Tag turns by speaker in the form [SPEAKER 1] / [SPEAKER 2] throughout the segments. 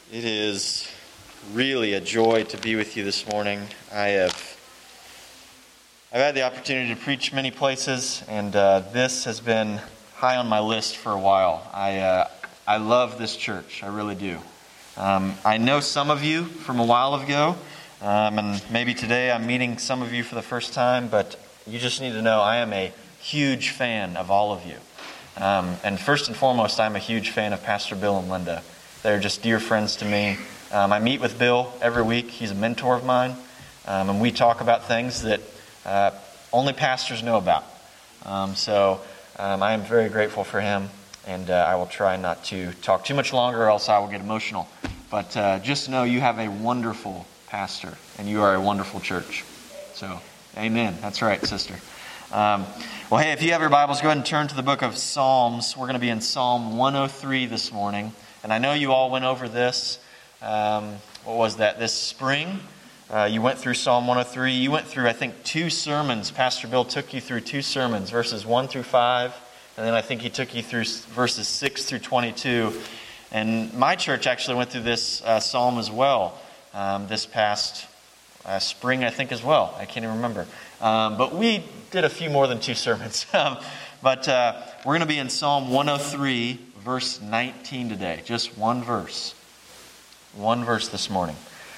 [SPEAKER 1] It is really a joy to be with you this morning. I've had the opportunity to preach many places, and this has been high on my list for a while. I love this church, I really do. I know some of you from a while ago, and maybe today I'm meeting some of you for the first time, but you just need to know I am a huge fan of all of you. And first and foremost, I'm a huge fan of Pastor Bill and Linda. They're just dear friends to me. I meet with Bill every week. He's a mentor of mine. And we talk about things that only pastors know about. So I am very grateful for him. And I will try not to talk too much longer or else I will get emotional. But just know you have a wonderful pastor. And you are a wonderful church. So, amen. That's right, sister. Well, hey, if you have your Bibles, go ahead and turn to the book of Psalms. We're going to be in Psalm 103 this morning. And I know you all went over this, this spring. You went through Psalm 103. You went through, I think, 2 sermons. Pastor Bill took you through 2 sermons, verses 1 through 5. And then I think he took you through verses 6 through 22. And my church actually went through this psalm as well this past spring, I think, as well. I can't even remember. But we did a few more than 2 sermons. But we're going to be in Psalm 103, verse 19 today. Just one verse. One verse this morning.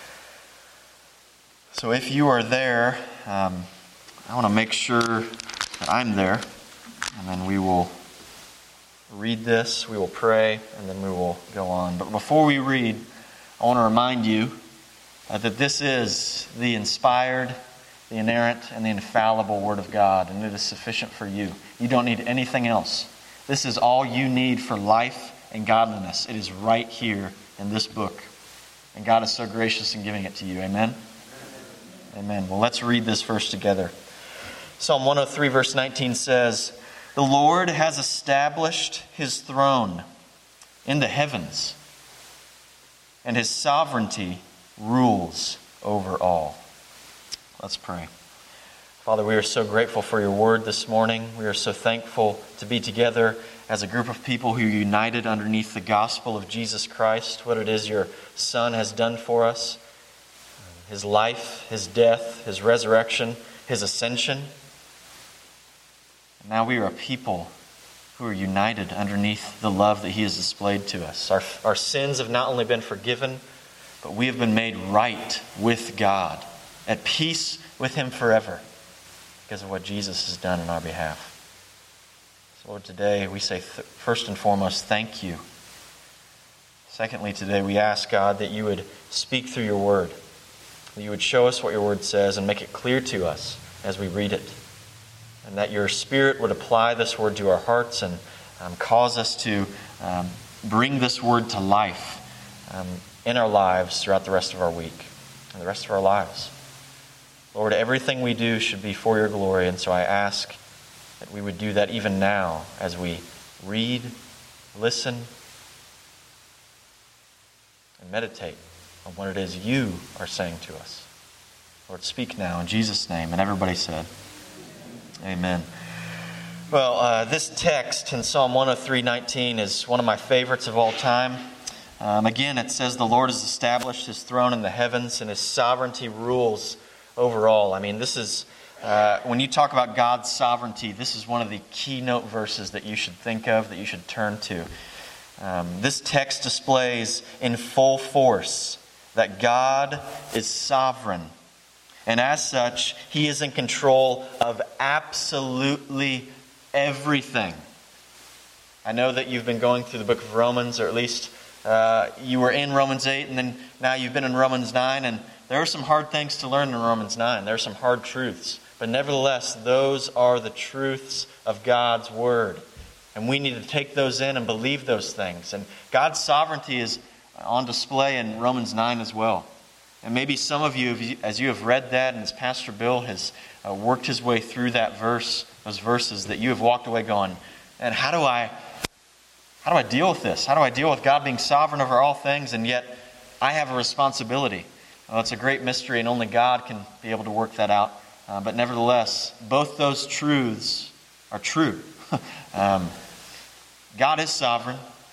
[SPEAKER 1] So if you are there, I want to make sure that I'm there. And then we will read this, we will pray, and then we will go on. But before we read, I want to remind you that this is the inspired, the inerrant, and the infallible Word of God, and it is sufficient for you. You don't need anything else. This is all you need for life and godliness. It is right here in this book. And God is so gracious in giving it to you. Amen? Amen. Well, let's read this verse together. Psalm 103 verse 19 says, "The Lord has established His throne in the heavens, and His sovereignty rules over all." Let's pray. Father, we are so grateful for your word this morning. We are so thankful to be together as a group of people who are united underneath the gospel of Jesus Christ, what it is your Son has done for us, His life, His death, His resurrection, His ascension. And now we are a people who are united underneath the love that He has displayed to us. Our sins have not only been forgiven, but we have been made right with God, at peace with Him forever, because of what Jesus has done on our behalf. So Lord, today we say first and foremost, thank you. Secondly, today we ask, God, that you would speak through your word, that you would show us what your word says and make it clear to us as we read it, and that your Spirit would apply this word to our hearts and cause us to bring this word to life in our lives throughout the rest of our week and the rest of our lives. Lord, everything we do should be for your glory, and so I ask that we would do that even now as we read, listen, and meditate on what it is you are saying to us. Lord, speak now in Jesus' name. And everybody said, amen. Well, this text in Psalm 103:19 is one of my favorites of all time. Again, it says, "The Lord has established His throne in the heavens, and His sovereignty rules over all." I mean, this is, when you talk about God's sovereignty, this is one of the keynote verses that you should think of, that you should turn to. This text displays in full force that God is sovereign. And as such, He is in control of absolutely everything. I know that you've been going through the book of Romans, or at least you were in Romans 8, and then now you've been in Romans 9, and there are some hard things to learn in Romans 9. There are some hard truths. But nevertheless, those are the truths of God's Word. And we need to take those in and believe those things. And God's sovereignty is on display in Romans 9 as well. And maybe some of you, as you have read that, and as Pastor Bill has worked his way through that verse, those verses, that you have walked away going, and how do I deal with this? How do I deal with God being sovereign over all things, and yet I have a responsibility? Well, it's a great mystery, and only God can be able to work that out. But nevertheless, both those truths are true. God is sovereign.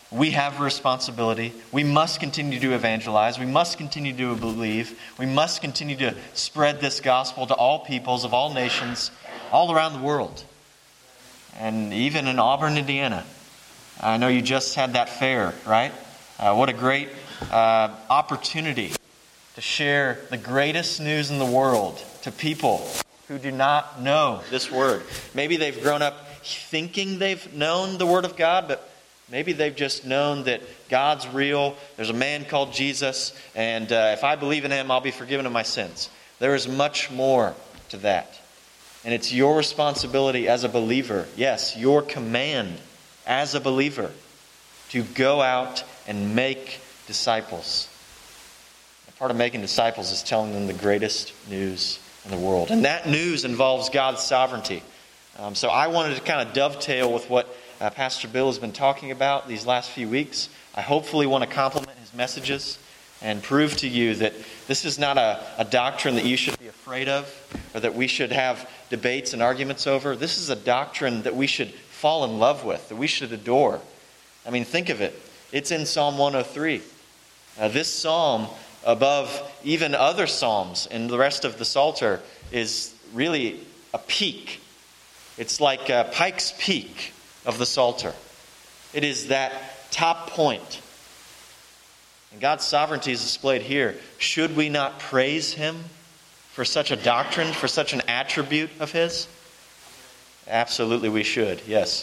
[SPEAKER 1] we have a responsibility. We must continue to evangelize. We must continue to believe. We must continue to spread this gospel to all peoples of all nations, all around the world. And even in Auburn, Indiana. I know you just had that fair, right? What a great opportunity to share the greatest news in the world to people who do not know this word. Maybe they've grown up thinking they've known the Word of God, but maybe they've just known that God's real. There's a man called Jesus, and if I believe in Him, I'll be forgiven of my sins. There is much more to that. And it's your responsibility as a believer, yes, your command as a believer, to go out and make disciples. And part of making disciples is telling them the greatest news in the world. And that news involves God's sovereignty. So I wanted to kind of dovetail with what Pastor Bill has been talking about these last few weeks. I hopefully want to complement his messages and prove to you that this is not a doctrine that you should be afraid of or that we should have debates and arguments over. This is a doctrine that we should fall in love with, that we should adore. I mean, think of it. It's in Psalm 103. This psalm, above even other psalms in the rest of the Psalter, is really a peak. It's like Pike's Peak of the Psalter. It is that top point. And God's sovereignty is displayed here. Should we not praise Him for such a doctrine, for such an attribute of His? Absolutely we should, yes.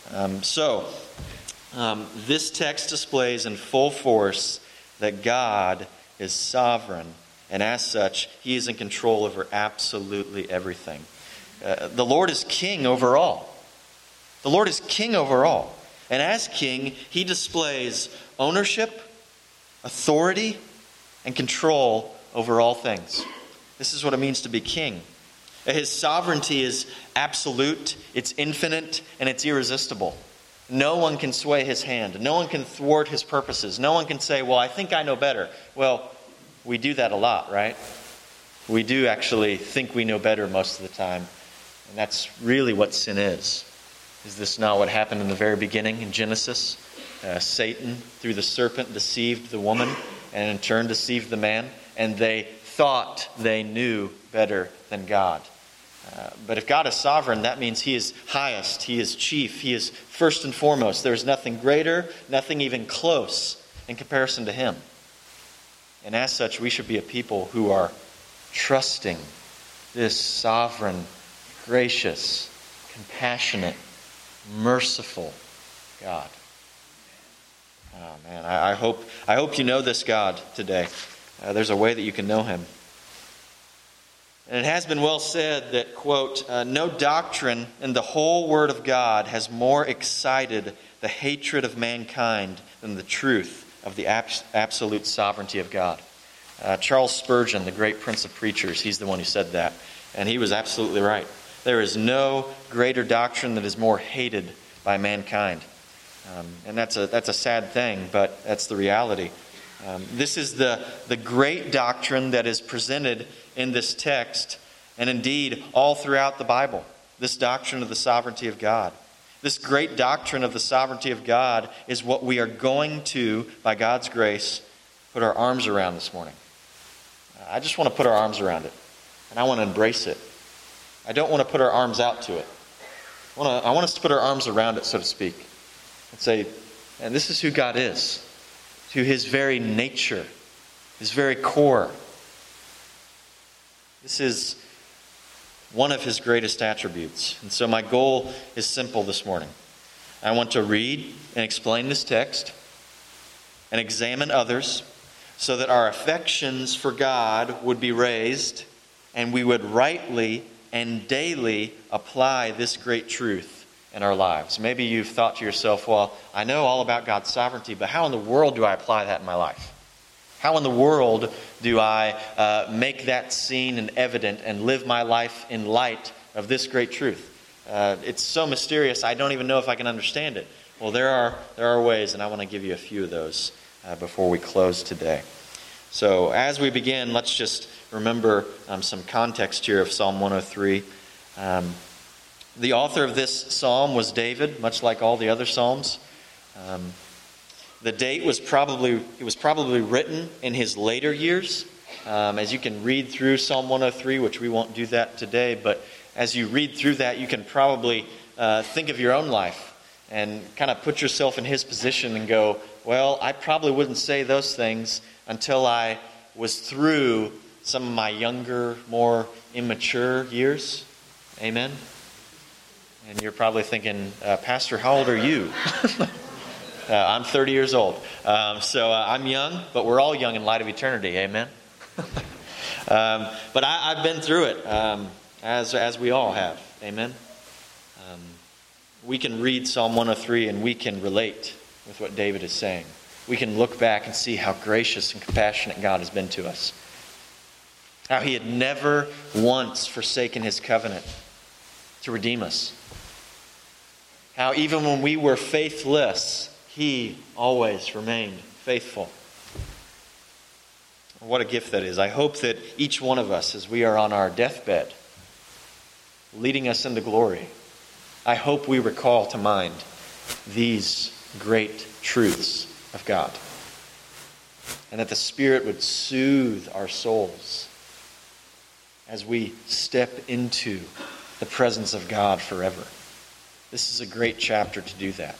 [SPEAKER 1] This text displays in full force that God is sovereign, and as such, He is in control over absolutely everything. The Lord is king over all. The Lord is king over all. And as king, He displays ownership, authority, and control over all things. This is what it means to be king. His sovereignty is absolute, it's infinite, and it's irresistible. No one can sway His hand. No one can thwart His purposes. No one can say, well, I think I know better. Well, we do that a lot, right? We do actually think we know better most of the time. And that's really what sin is. Is this not what happened in the very beginning in Genesis? Satan, through the serpent, deceived the woman and in turn deceived the man. And they thought they knew better than God. But if God is sovereign, that means He is highest, He is chief, He is first and foremost. There is nothing greater, nothing even close in comparison to Him. And as such, we should be a people who are trusting this sovereign, gracious, compassionate, merciful God. Oh man, I hope you know this God today. There's a way that you can know Him. And it has been well said that, quote, no doctrine in the whole Word of God has more excited the hatred of mankind than the truth of the absolute sovereignty of God. Charles Spurgeon, the great prince of preachers, he's the one who said that. And he was absolutely right. There is no greater doctrine that is more hated by mankind. And that's a sad thing, but that's the reality. This is the great doctrine that is presented in this text, and indeed all throughout the Bible. This doctrine of the sovereignty of God. This great doctrine of the sovereignty of God is what we are going to, by God's grace, put our arms around this morning. I just want to put our arms around it, and I want to embrace it. I don't want to put our arms out to it. I want us to put our arms around it, so to speak, and say, and this is who God is, to His very nature, His very core. This is one of His greatest attributes. And so my goal is simple this morning. I want to read and explain this text and examine others so that our affections for God would be raised and we would rightly and daily apply this great truth in our lives. Maybe you've thought to yourself, well, I know all about God's sovereignty, but how in the world do I apply that in my life? How in the world do I make that seen and evident and live my life in light of this great truth? It's so mysterious, I don't even know if I can understand it. Well, there are ways, and I want to give you a few of those before we close today. So as we begin, let's just remember some context here of Psalm 103. The author of this psalm was David, much like all the other psalms. The date was probably written in his later years. As you can read through Psalm 103, which we won't do that today, but as you read through that, you can probably think of your own life and kind of put yourself in his position and go, well, I probably wouldn't say those things until I was through some of my younger, more immature years. Amen? And you're probably thinking, Pastor, how old are you? I'm 30 years old. So I'm young, but we're all young in light of eternity. Amen? But I've been through it, as we all have. Amen? We can read Psalm 103 and we can relate with what David is saying. We can look back and see how gracious and compassionate God has been to us. How he had never once forsaken his covenant to redeem us. How even when we were faithless, he always remained faithful. What a gift that is. I hope that each one of us, as we are on our deathbed, leading us into glory, I hope we recall to mind these great truths of God. And that the Spirit would soothe our souls as we step into the presence of God forever. This is a great chapter to do that.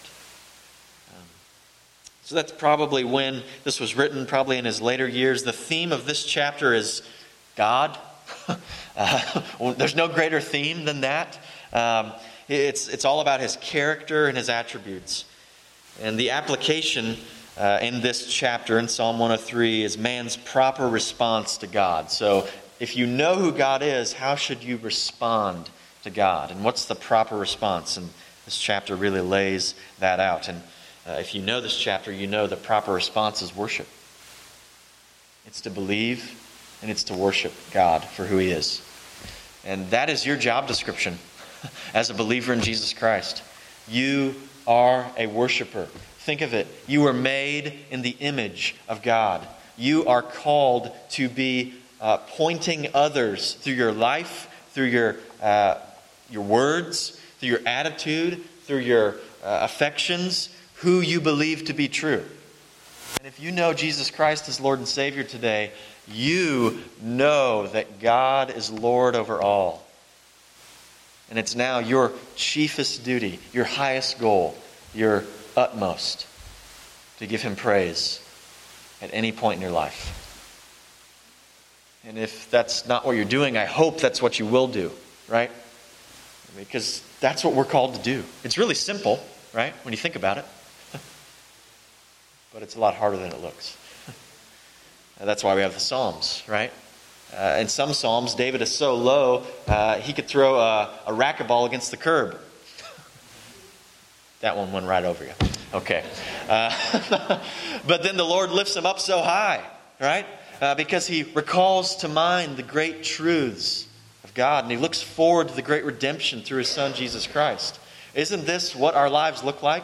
[SPEAKER 1] So that's probably when this was written, probably in his later years. The theme of this chapter is God. There's no greater theme than that. It's all about his character and his attributes. And the application in this chapter, in Psalm 103, is man's proper response to God. So if you know who God is, how should you respond to God? And what's the proper response? And this chapter really lays that out. And if you know this chapter, you know the proper response is worship. It's to believe and it's to worship God for who he is. And that is your job description as a believer in Jesus Christ. You are a worshiper. Think of it. You were made in the image of God. You are called to be pointing others through your life, through your words, through your attitude, through your affections, who you believe to be true. And if you know Jesus Christ as Lord and Savior today, you know that God is Lord over all. And it's now your chiefest duty, your highest goal, your utmost, to give him praise at any point in your life. And if that's not what you're doing, I hope that's what you will do, right? Because that's what we're called to do. It's really simple, right, when you think about it. But it's a lot harder than it looks. And that's why we have the Psalms, right? In some Psalms, David is so low, he could throw a racquetball against the curb. That one went right over you. Okay. But then the Lord lifts him up so high, right? Because he recalls to mind the great truths of God, and he looks forward to the great redemption through his Son, Jesus Christ. Isn't this what our lives look like?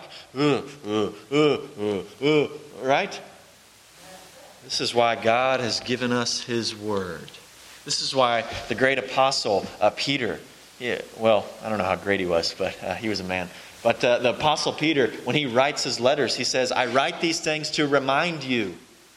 [SPEAKER 1] Right? This is why God has given us his word. This is why the great apostle Peter, I don't know how great he was, but he was a man. But the apostle Peter, when he writes his letters, he says, I write these things to remind you.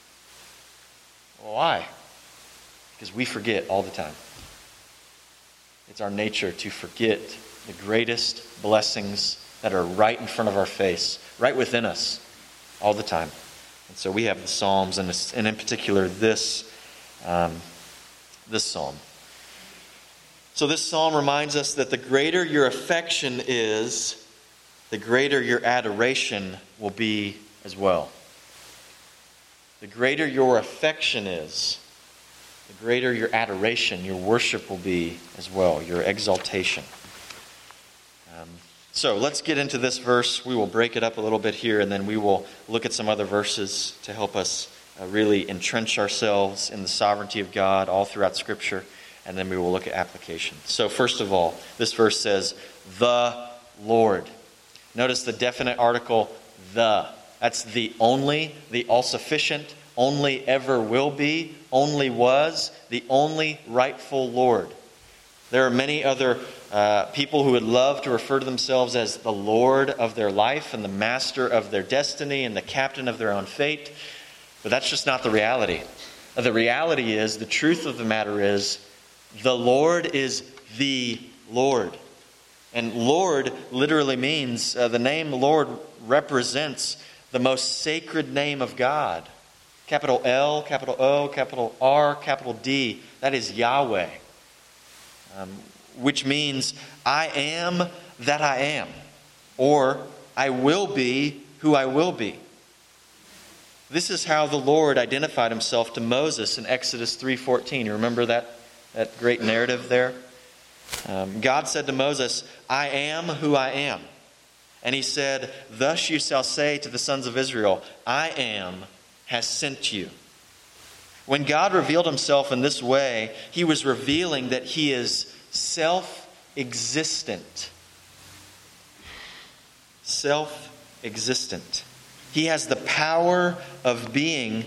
[SPEAKER 1] Why? Because we forget all the time. It's our nature to forget the greatest blessings that are right in front of our face, right within us, all the time. And so we have the Psalms, and in particular this psalm. So this psalm reminds us that the greater your affection is, the greater your adoration will be as well. The greater your affection is, the greater your adoration, your worship will be as well, your exaltation. So let's get into this verse. We will break it up a little bit here, and then we will look at some other verses to help us really entrench ourselves in the sovereignty of God all throughout Scripture, and then we will look at application. So first of all, this verse says, the Lord. Notice the definite article, the. That's the only, the all-sufficient, only ever will be, only was, the only rightful Lord. There are many other people who would love to refer to themselves as the Lord of their life and the master of their destiny and the captain of their own fate. But that's just not the reality. The reality is, the truth of the matter is, the Lord is the Lord. And Lord literally means, the name Lord represents the most sacred name of God. Capital L, capital O, capital R, capital D. That is Yahweh. Which means, I am that I am. Or, I will be who I will be. This is how the Lord identified himself to Moses in Exodus 3:14. You remember that great narrative there? God said to Moses, I am who I am. And he said, thus you shall say to the sons of Israel, I am has sent you. When God revealed himself in this way, he was revealing that he is self-existent. Self-existent. He has the power of being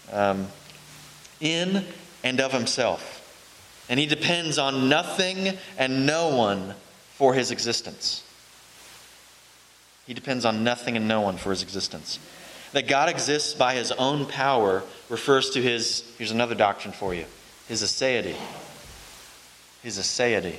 [SPEAKER 1] in and of himself. And he depends on nothing and no one for his existence. He depends on nothing and no one for his existence. That God exists by his own power refers to his, here's another doctrine for you, his aseity. His aseity.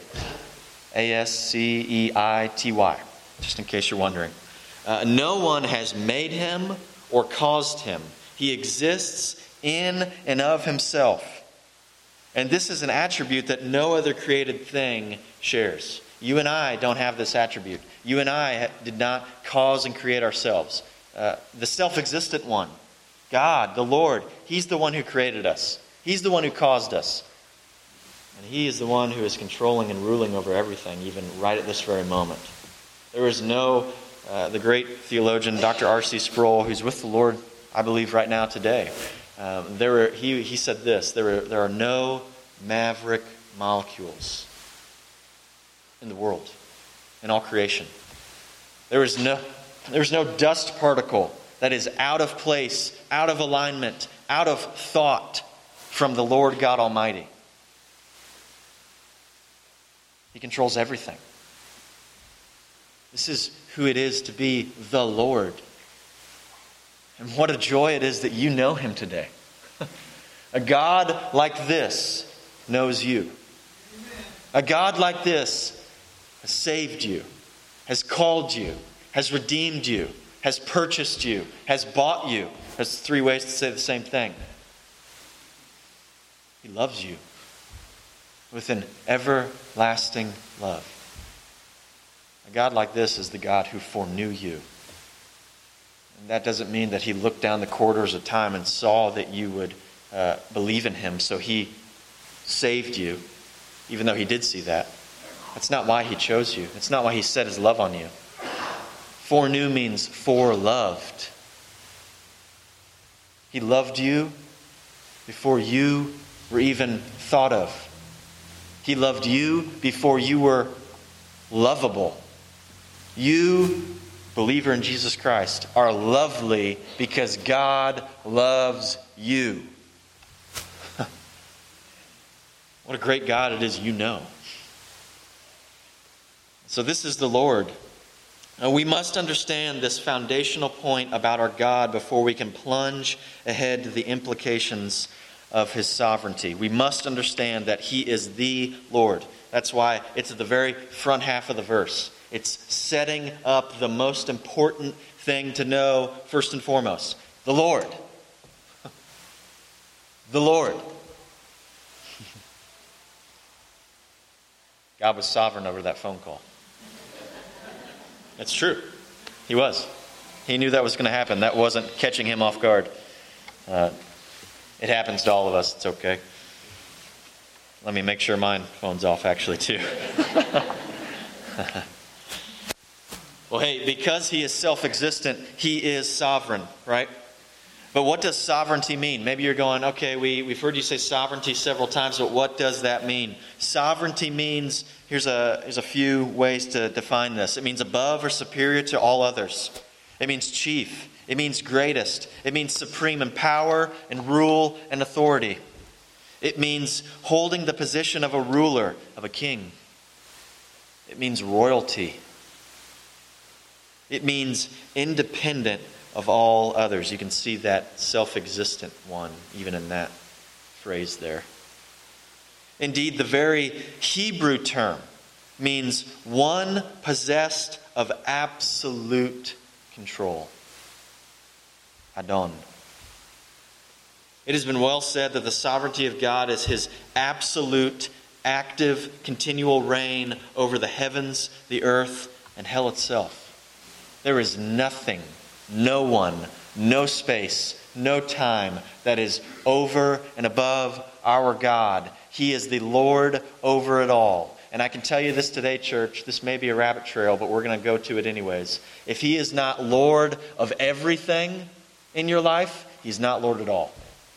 [SPEAKER 1] A-S-C-E-I-T-Y. Just in case you're wondering. No one has made him or caused him. He exists in and of himself. And this is an attribute that no other created thing shares. You and I don't have this attribute. You and I did not cause and create ourselves. The self-existent one, God, the Lord, he's the one who created us. He's the one who caused us. And he is the one who is controlling and ruling over everything, even right at this very moment. There is no, the great theologian, Dr. R.C. Sproul, who's with the Lord, I believe, right now today, he said this, there are no maverick molecules in the world, in all creation. There is no dust particle that is out of place, out of alignment, out of thought from the Lord God Almighty. He controls everything. This is who it is to be the Lord. And what a joy it is that you know him today. A God like this knows you. A God like this has saved you, has called you, has redeemed you, has purchased you, has bought you. There's three ways to say the same thing. He loves you with an everlasting love. A God like this is the God who foreknew you. And that doesn't mean that he looked down the corridors of time and saw that you would believe in him, so he saved you, even though he did see that. That's not why he chose you. It's not why he set his love on you. Foreknew means foreloved. He loved you before you were even thought of. He loved you before you were lovable. You, believer in Jesus Christ, are lovely because God loves you. What a great God it is you know. So this is the Lord. Now we must understand this foundational point about our God before we can plunge ahead to the implications of his sovereignty. We must understand that he is the Lord. That's why it's at the very front half of the verse. It's setting up the most important thing to know first and foremost. The Lord. The Lord. God was sovereign over that phone call. It's true. He was. He knew that was going to happen. That wasn't catching him off guard. It happens to all of us. It's okay. Let me make sure my phone's off actually too. Well, hey, because he is self-existent, he is sovereign, right? But what does sovereignty mean? Maybe you're going, okay, we've heard you say sovereignty several times, but what does that mean? Sovereignty means, here's a few ways to define this. It means above or superior to all others. It means chief. It means greatest. It means supreme in power and rule and authority. It means holding the position of a ruler, of a king. It means royalty. It means independent of all others. You can see that self-existent one even in that phrase there. Indeed, the very Hebrew term means one possessed of absolute control. Adon. It has been well said that the sovereignty of God is His absolute, active, continual reign over the heavens, the earth, and hell itself. There is nothing, no one, no space, no time that is over and above our God. He is the Lord over it all. And I can tell you this today, church, this may be a rabbit trail, but we're going to go to it anyways. If He is not Lord of everything in your life, He's not Lord at all.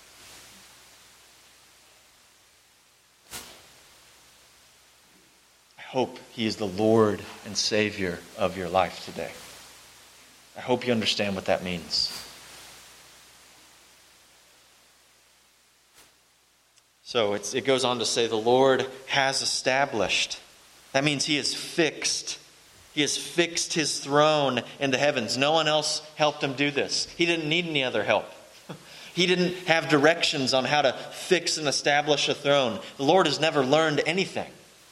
[SPEAKER 1] I hope He is the Lord and Savior of your life today. I hope you understand what that means. So it goes on to say the Lord has established. That means He is fixed. He has fixed His throne in the heavens. No one else helped Him do this. He didn't need any other help. He didn't have directions on how to fix and establish a throne. The Lord has never learned anything.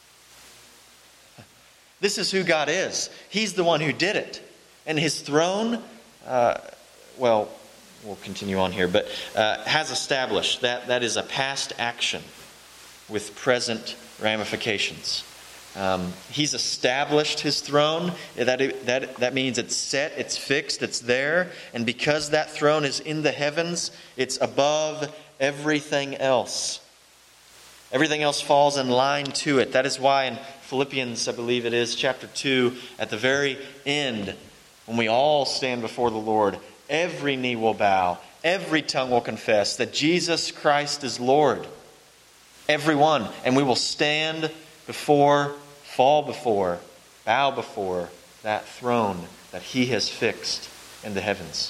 [SPEAKER 1] This is who God is. He's the one who did it. And His throne, we'll continue on here, but has established. That is a past action with present ramifications. He's established His throne. That means it's set, it's fixed, it's there. And because that throne is in the heavens, it's above everything else. Everything else falls in line to it. That is why in Philippians, I believe it is, chapter 2, at the very end, when we all stand before the Lord, every knee will bow, every tongue will confess that Jesus Christ is Lord. Everyone. And we will stand before, fall before, bow before that throne that He has fixed in the heavens.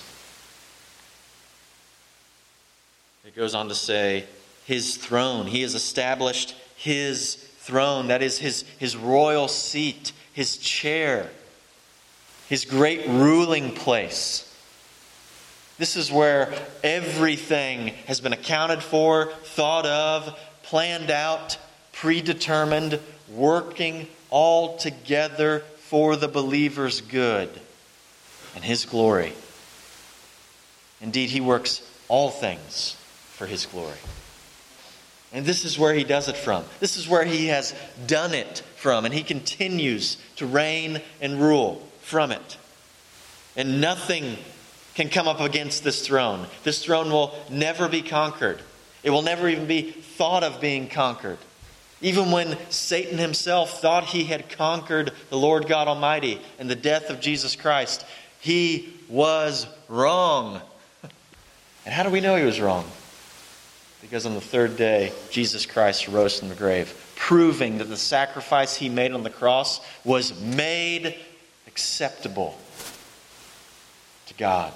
[SPEAKER 1] It goes on to say, His throne. He has established His throne. That is His royal seat, His chair, His great ruling place. This is where everything has been accounted for, thought of, planned out, predetermined, working all together for the believer's good and His glory. Indeed, He works all things for His glory. And this is where He does it from. This is where He has done it from. And He continues to reign and rule from it. And nothing can come up against this throne. This throne will never be conquered. It will never even be thought of being conquered. Even when Satan himself thought he had conquered the Lord God Almighty and the death of Jesus Christ, he was wrong. And how do we know he was wrong? Because on the third day, Jesus Christ rose from the grave, proving that the sacrifice He made on the cross was made acceptable to God.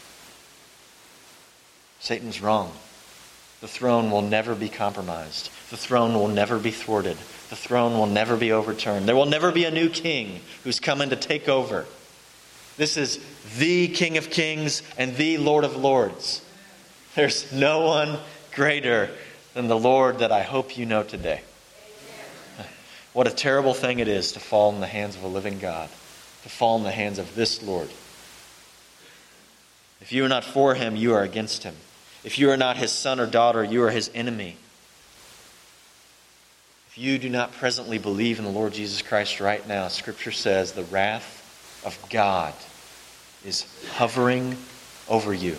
[SPEAKER 1] Satan's wrong. The throne will never be compromised. The throne will never be thwarted. The throne will never be overturned. There will never be a new king who's coming to take over. This is the King of Kings and the Lord of Lords. There's no one greater than the Lord that I hope you know today. What a terrible thing it is to fall in the hands of a living God, to fall in the hands of this Lord. If you are not for Him, you are against Him. If you are not His son or daughter, you are His enemy. If you do not presently believe in the Lord Jesus Christ right now, Scripture says the wrath of God is hovering over you.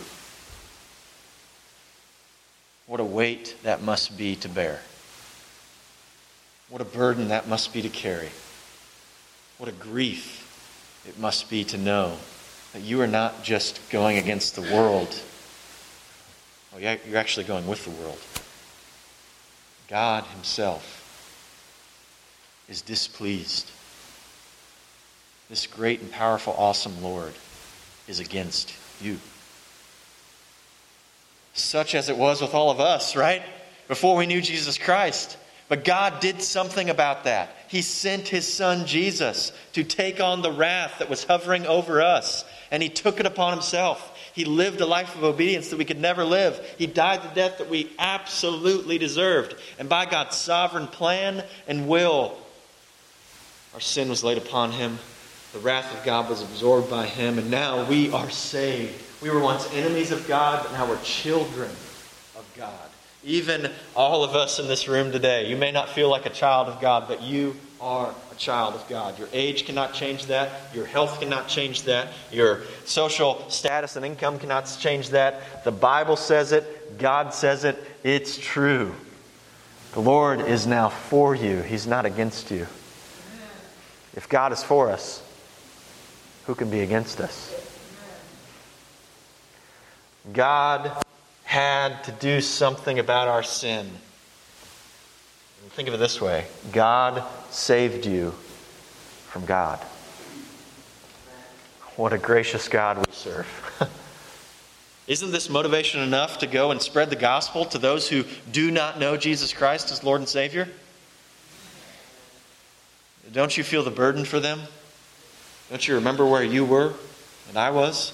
[SPEAKER 1] What a weight that must be to bear. What a burden that must be to carry. What a grief it must be to know that you are not just going against the world. Oh, you're actually going with the world. God Himself is displeased. This great and powerful, awesome Lord is against you. Such as it was with all of us, right? before we knew Jesus Christ. But God did something about that. He sent His Son Jesus to take on the wrath that was hovering over us. And He took it upon Himself. He lived a life of obedience that we could never live. He died the death that we absolutely deserved. And by God's sovereign plan and will, our sin was laid upon Him. The wrath of God was absorbed by Him. And now we are saved. We were once enemies of God, but now we're children of God. Even all of us in this room today, you may not feel like a child of God, but you are a child of God. Your age cannot change that. Your health cannot change that. Your social status and income cannot change that. The Bible says it. God says it. It's true. The Lord is now for you. He's not against you. If God is for us, who can be against us? God had to do something about our sin. Think of it this way. God saved you from God. What a gracious God we serve. Isn't this motivation enough to go and spread the gospel to those who do not know Jesus Christ as Lord and Savior? Don't you feel the burden for them? Don't you remember where you were and I was?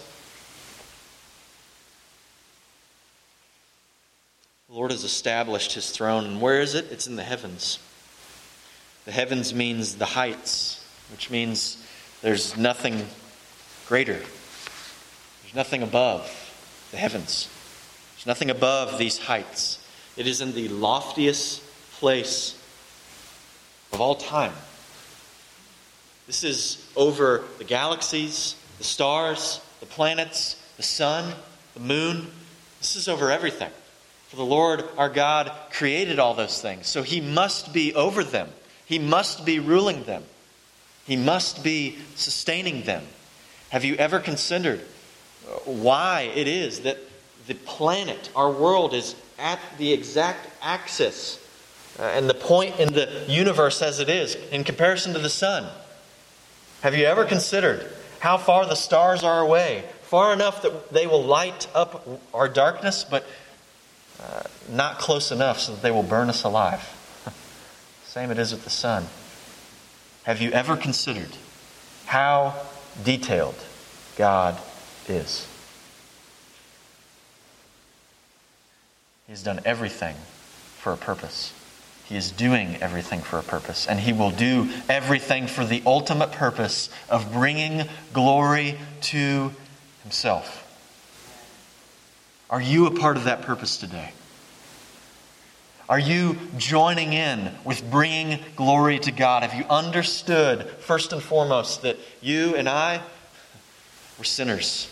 [SPEAKER 1] The Lord has established His throne. And where is it? It's in the heavens. The heavens means the heights, which means there's nothing greater. There's nothing above the heavens. There's nothing above these heights. It is in the loftiest place of all time. This is over the galaxies, the stars, the planets, the sun, the moon. This is over everything. For the Lord our God created all those things. So He must be over them. He must be ruling them. He must be sustaining them. Have you ever considered why it is that the planet, our world, is at the exact axis and the point in the universe as it is in comparison to the sun? Have you ever considered how far the stars are away? Far enough that they will light up our darkness, but not close enough so that they will burn us alive. Same it is with the sun. Have you ever considered how detailed God is? He has done everything for a purpose. He is doing everything for a purpose. And He will do everything for the ultimate purpose of bringing glory to Himself. Are you a part of that purpose today? Are you joining in with bringing glory to God? Have you understood, first and foremost, that you and I were sinners?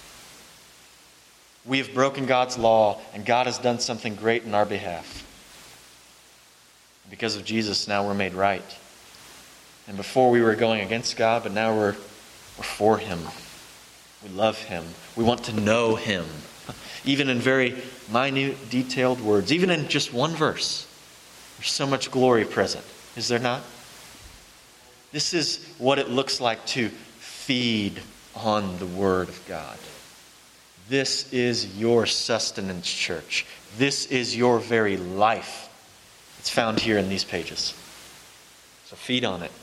[SPEAKER 1] We have broken God's law, and God has done something great in our behalf. Because of Jesus, now we're made right. And before we were going against God, but now we're for Him. We love Him. We want to know Him. Even in very minute, detailed words. Even in just one verse. There's so much glory present. Is there not? This is what it looks like to feed on the Word of God. This is your sustenance, church. This is your very life. It's found here in these pages. So feed on it.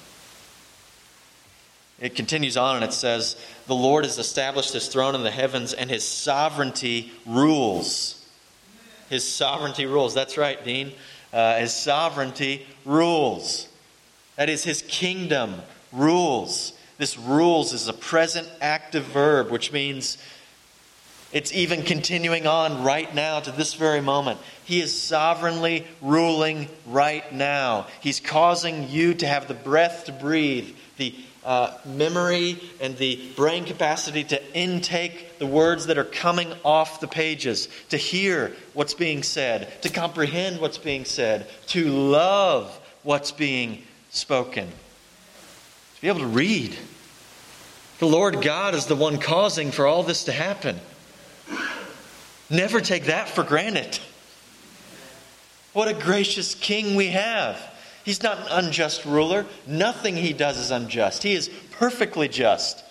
[SPEAKER 1] It continues on and it says, the Lord has established His throne in the heavens and His sovereignty rules. His sovereignty rules. That's right, Dean. His sovereignty rules. That is, His kingdom rules. This rules is a present active verb, which means it's even continuing on right now to this very moment. He is sovereignly ruling right now. He's causing you to have the breath to breathe, the memory and the brain capacity to intake the words that are coming off the pages, to hear what's being said, to comprehend what's being said, to love what's being spoken, to be able to read. The Lord God is the one causing for all this to happen. Never take that for granted. What a gracious King we have. He's not an unjust ruler. Nothing He does is unjust. He is perfectly just.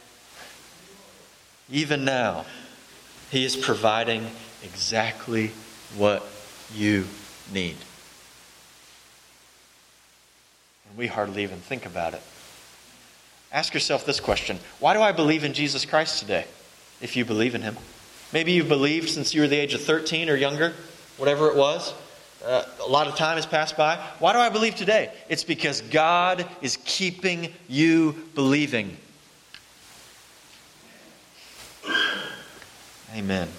[SPEAKER 1] Even now, He is providing exactly what you need. And we hardly even think about it. Ask yourself this question: why do I believe in Jesus Christ today? If you believe in Him. Maybe you've believed since you were the age of 13 or younger, whatever it was. A lot of time has passed by. Why do I believe today? It's because God is keeping you believing. Amen.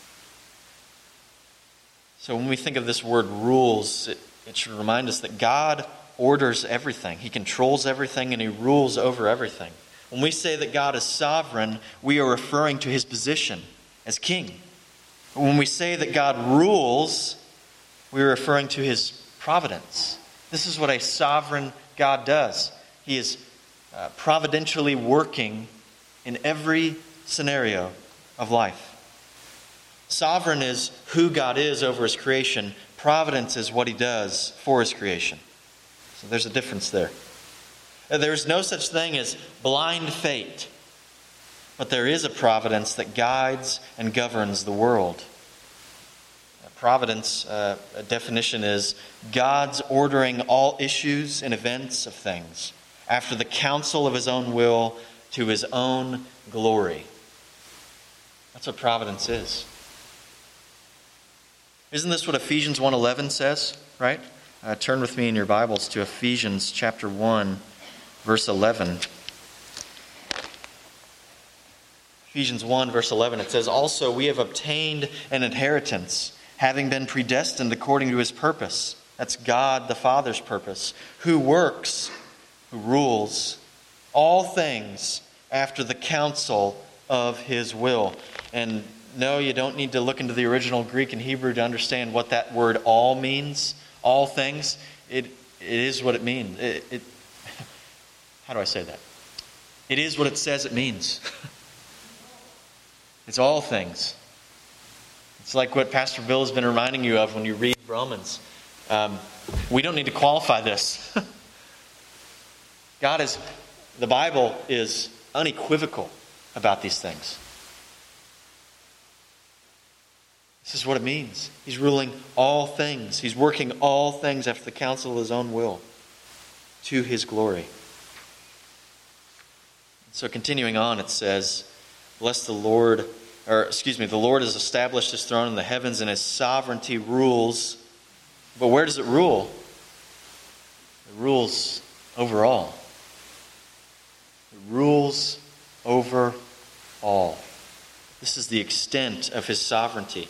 [SPEAKER 1] So when we think of this word rules, it should remind us that God orders everything. He controls everything and He rules over everything. When we say that God is sovereign, we are referring to His position as king. When we say that God rules, we are referring to His providence. This is what a sovereign God does. He is providentially working in every scenario of life. Sovereign is who God is over His creation. Providence is what He does for His creation. So there's a difference there. There's no such thing as blind fate, but there is a providence that guides and governs the world. Providence, a definition is God's ordering all issues and events of things after the counsel of His own will to His own glory. That's what providence is. Isn't this what Ephesians 1:11 says, right? Turn with me in your Bibles to Ephesians chapter 1, verse 11. Ephesians 1, verse 11, it says, "Also we have obtained an inheritance, having been predestined according to His purpose." That's God the Father's purpose. "Who works," who rules, "all things after the counsel of His will." And no, you don't need to look into the original Greek and Hebrew to understand what that word "all" means. All things. It is what it means. How do I say that? It is what it says it means. It's all things. It's like what Pastor Bill has been reminding you of when you read Romans. We don't need to qualify this. The Bible is unequivocal about these things. This is what it means. He's ruling all things. He's working all things after the counsel of His own will to His glory. So continuing on, it says, the Lord has established His throne in the heavens, and His sovereignty rules. But where does it rule? It rules over all. It rules over all. This is the extent of His sovereignty.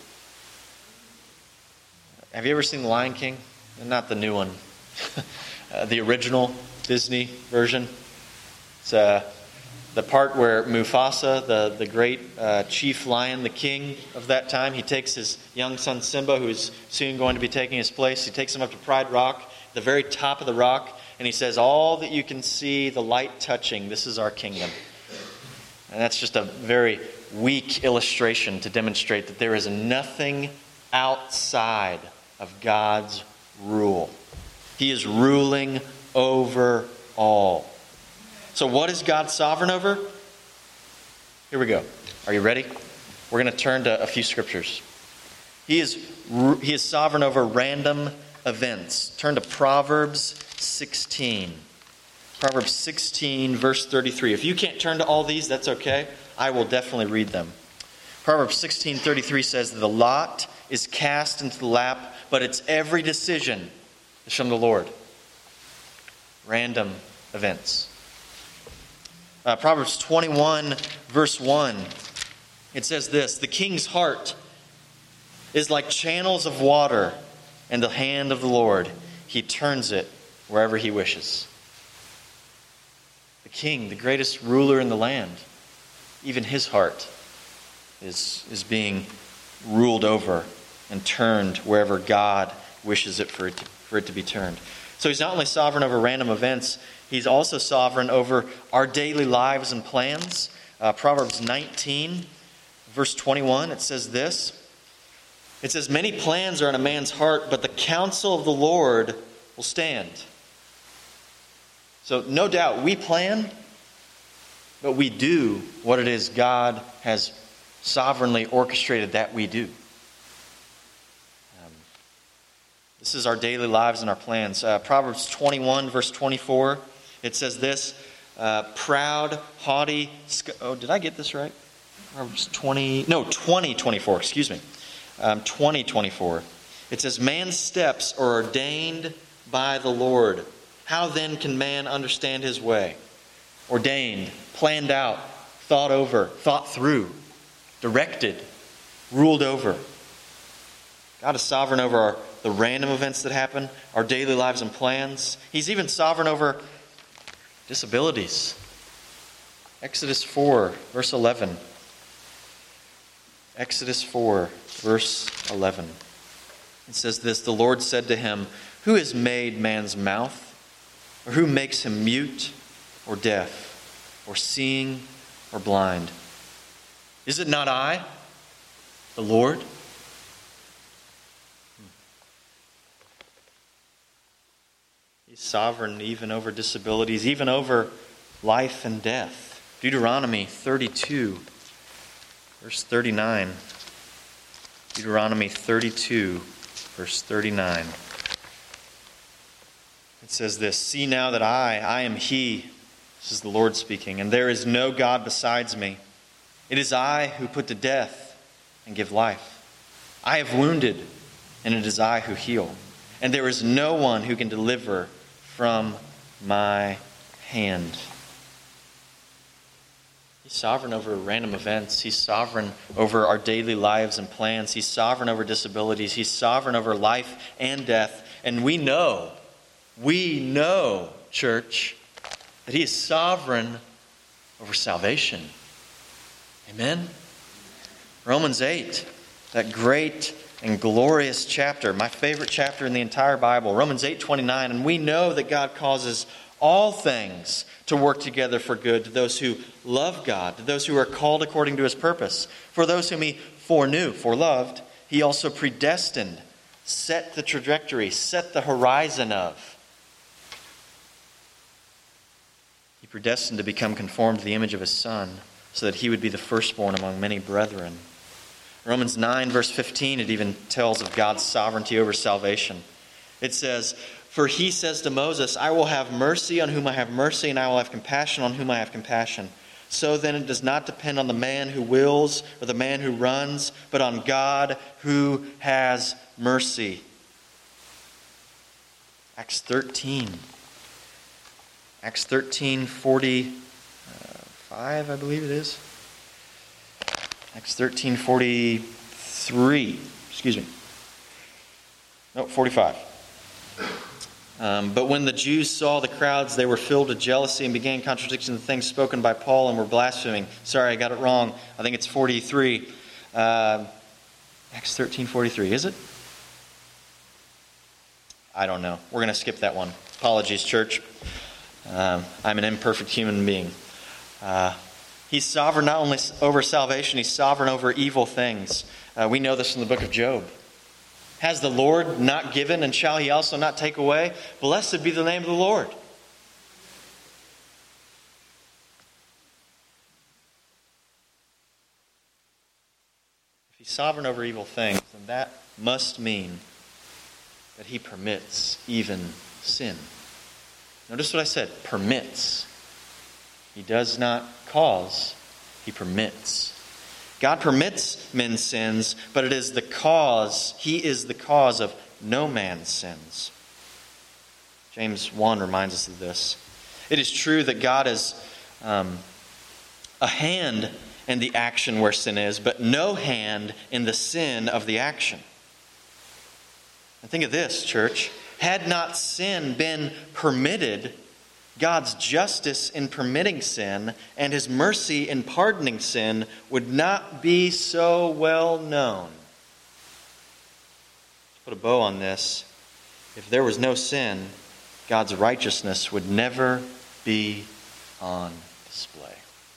[SPEAKER 1] Have you ever seen The Lion King? Not the new one. The original Disney version. It's the part where Mufasa, the great chief lion, the king of that time, he takes his young son Simba, who's soon going to be taking his place. He takes him up to Pride Rock, the very top of the rock, and he says, "All that you can see, the light touching, this is our kingdom." And that's just a very weak illustration to demonstrate that there is nothing outside of God's rule. He is ruling over all. So what is God sovereign over? Here we go. Are you ready? We're going to turn to a few scriptures. He is sovereign over random events. Turn to Proverbs 16. Proverbs 16, verse 33. If you can't turn to all these, that's okay. I will definitely read them. Proverbs 16:33 says, "The lot is cast into the lap, but its every decision is from the Lord." Random events. Proverbs 21, verse 1. It says this, "The king's heart is like channels of water in the hand of the Lord. He turns it wherever He wishes." The king, the greatest ruler in the land, even his heart is being ruled over and turned wherever God wishes it for it to be turned. So He's not only sovereign over random events, He's also sovereign over our daily lives and plans. Proverbs 19, verse 21, it says this. It says, "Many plans are in a man's heart, but the counsel of the Lord will stand." So no doubt we plan, but we do what it is God has sovereignly orchestrated that we do. This is our daily lives and our plans. Proverbs 21, verse 24, it says this, proud, haughty... did I get this right? Proverbs 20:24, excuse me. 20:24. It says, man's steps are ordained by the Lord. How then can man understand his way? Ordained, planned out, thought over, thought through, directed, ruled over. God is sovereign over the random events that happen, our daily lives and plans. He's even sovereign over disabilities. Exodus 4, verse 11. Exodus 4, verse 11. It says this, the Lord said to him, who has made man's mouth? Or who makes him mute or deaf or seeing or blind? Is it not I, the Lord? He's sovereign even over disabilities, even over life and death. Deuteronomy 32, verse 39. Deuteronomy 32, verse 39. It says this, see now that I am He, this is the Lord speaking, and there is no God besides me. It is I who put to death and give life. I have wounded, and it is I who heal. And there is no one who can deliver from my hand. He's sovereign over random events. He's sovereign over our daily lives and plans. He's sovereign over disabilities. He's sovereign over life and death. And we know, church, that He is sovereign over salvation. Amen? Romans 8, that great and glorious chapter, my favorite chapter in the entire Bible, Romans 8:29, and we know that God causes all things to work together for good to those who love God, to those who are called according to His purpose. For those whom He foreloved, He also predestined, set the trajectory, set the horizon of. He predestined to become conformed to the image of His Son, so that He would be the firstborn among many brethren. Romans 9, verse 15, it even tells of God's sovereignty over salvation. It says, for He says to Moses, I will have mercy on whom I have mercy, and I will have compassion on whom I have compassion. So then it does not depend on the man who wills or the man who runs, but on God who has mercy. Acts 13. Acts 13:45, I believe it is. Acts 13:43. Excuse me. No, 45. But when the Jews saw the crowds, they were filled with jealousy and began contradicting the things spoken by Paul and were blaspheming. Sorry, I got it wrong. I think it's 43. Acts 13:43, is it? I don't know. We're going to skip that one. Apologies, church. I'm an imperfect human being. He's sovereign not only over salvation, He's sovereign over evil things. We know this from the book of Job. Has the Lord not given, and shall He also not take away? Blessed be the name of the Lord. If He's sovereign over evil things, then that must mean that He permits even sin. Notice what I said, permits. He does not cause, He permits. God permits men's sins, but it is the cause, He is the cause of no man's sins. James 1 reminds us of this. It is true that God is a hand in the action where sin is, but no hand in the sin of the action. And think of this, church. Had not sin been permitted, God's justice in permitting sin and His mercy in pardoning sin would not be so well known. To put a bow on this, if there was no sin, God's righteousness would never be on display.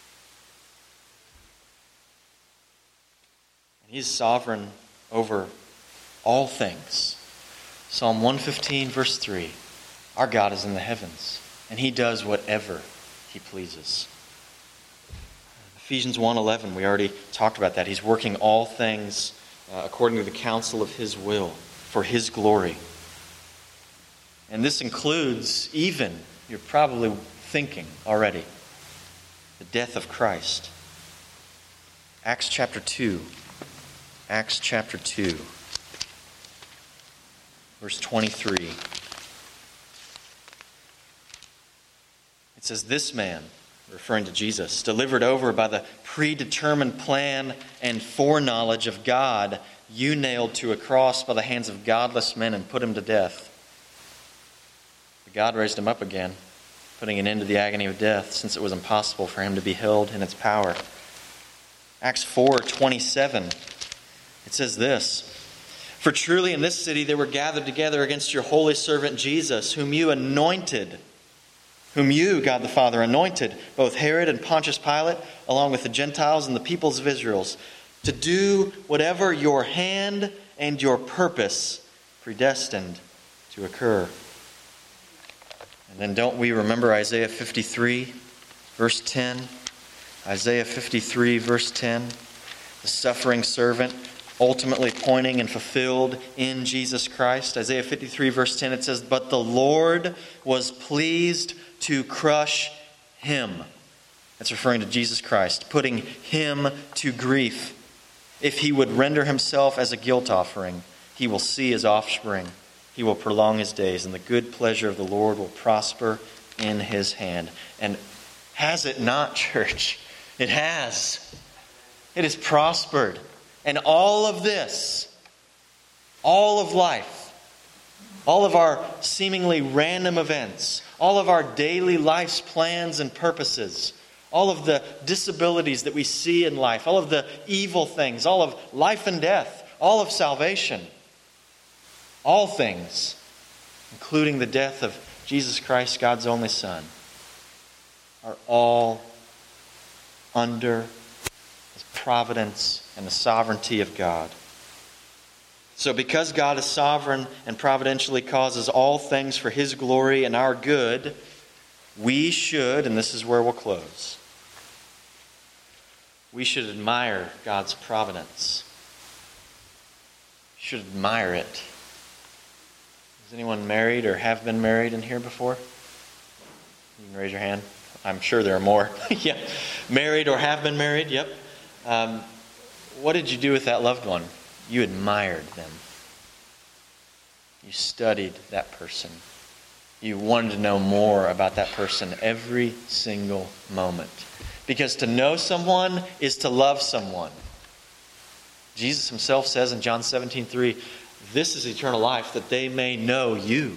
[SPEAKER 1] And He's sovereign over all things. Psalm 115, verse 3. Our God is in the heavens, and He does whatever He pleases. Ephesians 1:11, we already talked about that. He's working all things according to the counsel of His will, for His glory. And this includes even, you're probably thinking already, the death of Christ. Acts chapter 2. Acts chapter 2. Verse 23. It says, "This man," referring to Jesus, "delivered over by the predetermined plan and foreknowledge of God, you nailed to a cross by the hands of godless men and put him to death. But God raised him up again, putting an end to the agony of death, since it was impossible for him to be held in its power." Acts 4:27, it says this, "For truly in this city they were gathered together against your holy servant Jesus, whom you anointed, whom you, God the Father, anointed, both Herod and Pontius Pilate, along with the Gentiles and the peoples of Israel, to do whatever your hand and your purpose predestined to occur." And then don't we remember Isaiah 53, verse 10? Isaiah 53, verse 10. The suffering servant ultimately pointing and fulfilled in Jesus Christ. Isaiah 53, verse 10, it says, "But the Lord was pleased to crush him." That's referring to Jesus Christ, putting him to grief. "If he would render himself as a guilt offering, he will see his offspring. He will prolong his days, and the good pleasure of the Lord will prosper in his hand." And has it not, church? It has. It has prospered. And all of this, all of life, all of our seemingly random events, all of our daily life's plans and purposes, all of the disabilities that we see in life, all of the evil things, all of life and death, all of salvation, all things, including the death of Jesus Christ, God's only Son, are all under the providence and the sovereignty of God. So because God is sovereign and providentially causes all things for His glory and our good, we should, and this is where we'll close, we should admire God's providence. We should admire it. Is anyone married or have been married in here before? You can raise your hand. I'm sure there are more. Yeah. Married or have been married, yep. What did you do with that loved one? You admired them. You studied that person. You wanted to know more about that person every single moment. Because to know someone is to love someone. Jesus Himself says in John 17:3, "This is eternal life, that they may know you."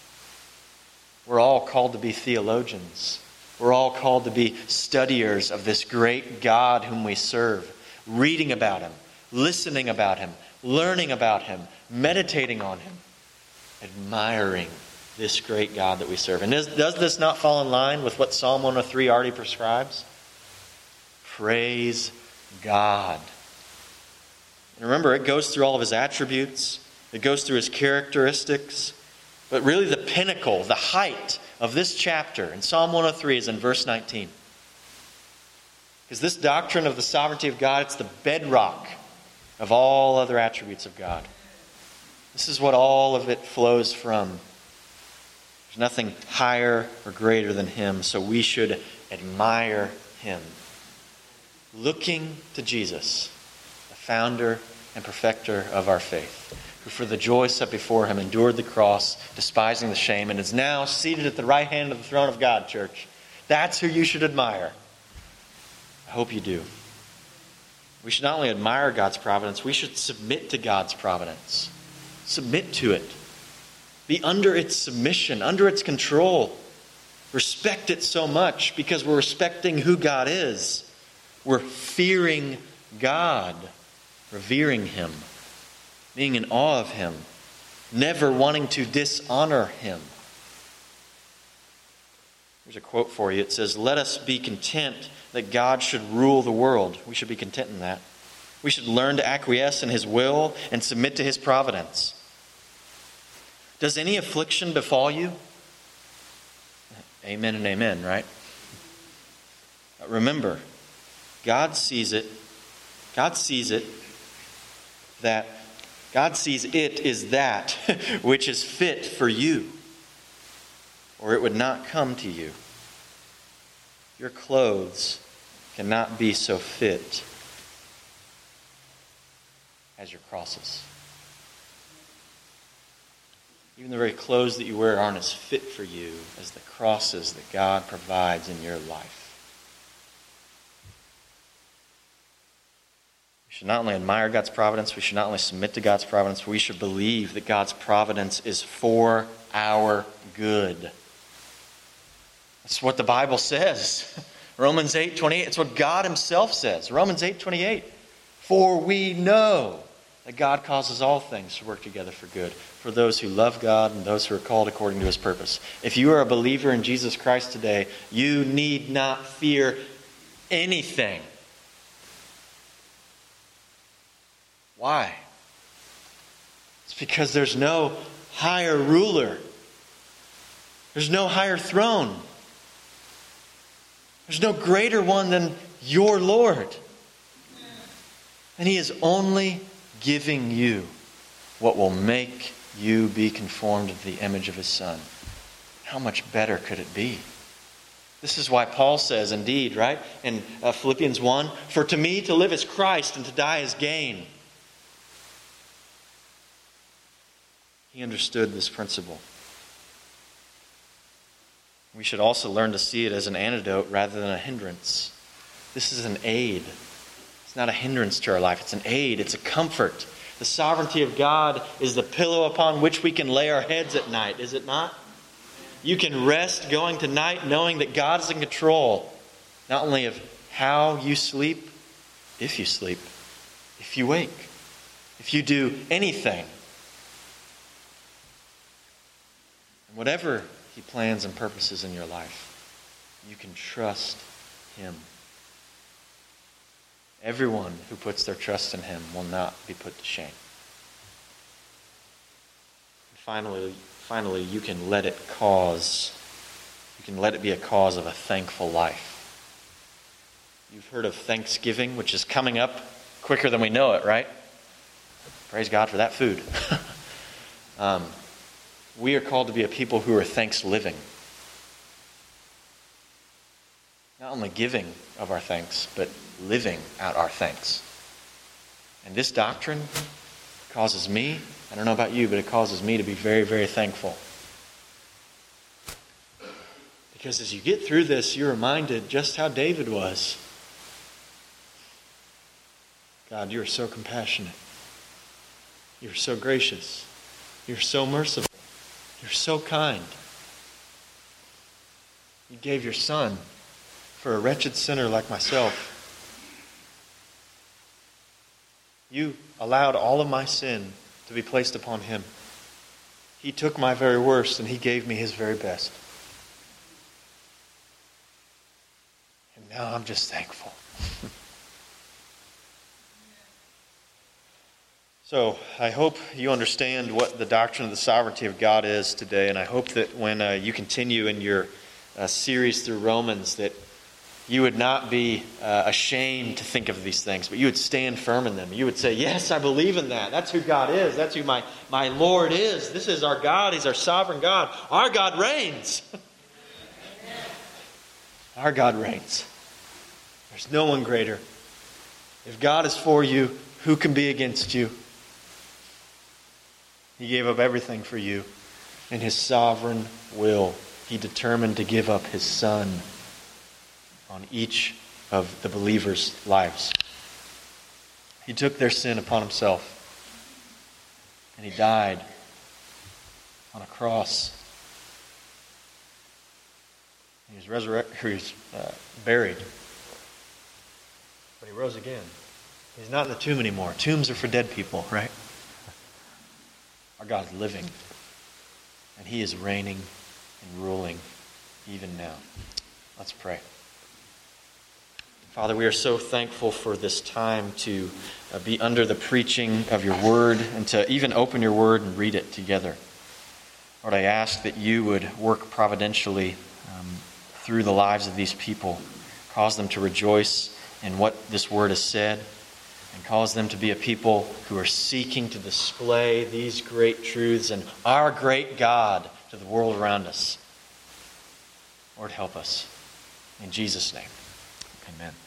[SPEAKER 1] We're all called to be theologians. We're all called to be studiers of this great God whom we serve. Reading about Him, listening about Him, learning about Him, meditating on Him, admiring this great God that we serve. And does this not fall in line with what Psalm 103 already prescribes? Praise God. And remember, it goes through all of His attributes. It goes through His characteristics. But really the pinnacle, the height of this chapter in Psalm 103 is in verse 19. Because this doctrine of the sovereignty of God, it's the bedrock of all other attributes of God. This is what all of it flows from. There's nothing higher or greater than Him, so we should admire Him. Looking to Jesus, the founder and perfecter of our faith, who for the joy set before Him endured the cross, despising the shame, and is now seated at the right hand of the throne of God, church. That's who you should admire. I hope you do. We should not only admire God's providence, we should submit to God's providence. Submit to it. Be under its submission, under its control. Respect it so much because we're respecting who God is. We're fearing God, revering Him, being in awe of Him, never wanting to dishonor Him. Here's a quote for you. It says, "Let us be content that God should rule the world." We should be content in that. We should learn to acquiesce in His will and submit to His providence. Does any affliction befall you? Amen and amen, right? Remember, God sees it. God sees it that God sees it is that which is fit for you. or it would not come to you. Your clothes cannot be so fit as your crosses. Even the very clothes that you wear aren't as fit for you as the crosses that God provides in your life. We should not only admire God's providence, we should not only submit to God's providence, we should believe that God's providence is for our good. That's what the Bible says. Romans 8:28, it's what God himself says. Romans 8:28, for we know that God causes all things to work together for good, for those who love God and those who are called according to his purpose. If you are a believer in Jesus Christ today, you need not fear anything. Why? It's because there's no higher ruler. There's no higher throne. There's no greater one than your Lord. And he is only giving you what will make you be conformed to the image of his Son. How much better could it be? This is why Paul says, indeed, right, in Philippians 1, for to me to live is Christ and to die is gain. He understood this principle. We should also learn to see it as an antidote rather than a hindrance. This is an aid. It's not a hindrance to our life. It's an aid. It's a comfort. The sovereignty of God is the pillow upon which we can lay our heads at night, is it not? You can rest going to night knowing that God is in control, not only of how you sleep, if you wake, if you do anything. And whatever he plans and purposes in your life, you can trust him. Everyone who puts their trust in him will not be put to shame. And finally, you can let it be a cause of a thankful life. You've heard of Thanksgiving, which is coming up quicker than we know it, right? Praise God for that food. We are called to be a people who are thanks-living. Not only giving of our thanks, but living out our thanks. And this doctrine causes me, I don't know about you, but it causes me to be very, very thankful. Because as you get through this, you're reminded just how David was. God, you are so compassionate. You're so gracious. You're so merciful. You're so kind. You gave your Son for a wretched sinner like myself. You allowed all of my sin to be placed upon him. He took my very worst and he gave me his very best. And now I'm just thankful. So I hope you understand what the doctrine of the sovereignty of God is today, and I hope that when you continue in your series through Romans, that you would not be ashamed to think of these things, but you would stand firm in them. You would say, yes, I believe in that. That's who God is. That's who my Lord is. This is our God. He's our sovereign God. Our God reigns. Our God reigns. There's no one greater. If God is for you, who can be against you? He gave up everything for you. In his sovereign will, he determined to give up his Son on each of the believers' lives. He took their sin upon himself. And he died on a cross. He was buried. But he rose again. He's not in the tomb anymore. Tombs are for dead people, right? Our God is living. And he is reigning and ruling even now. Let's pray. Father, we are so thankful for this time to be under the preaching of your word and to even open your word and read it together. Lord, I ask that you would work providentially through the lives of these people. Cause them to rejoice in what this word has said, and cause them to be a people who are seeking to display these great truths and our great God to the world around us. Lord, help us. In Jesus' name, amen.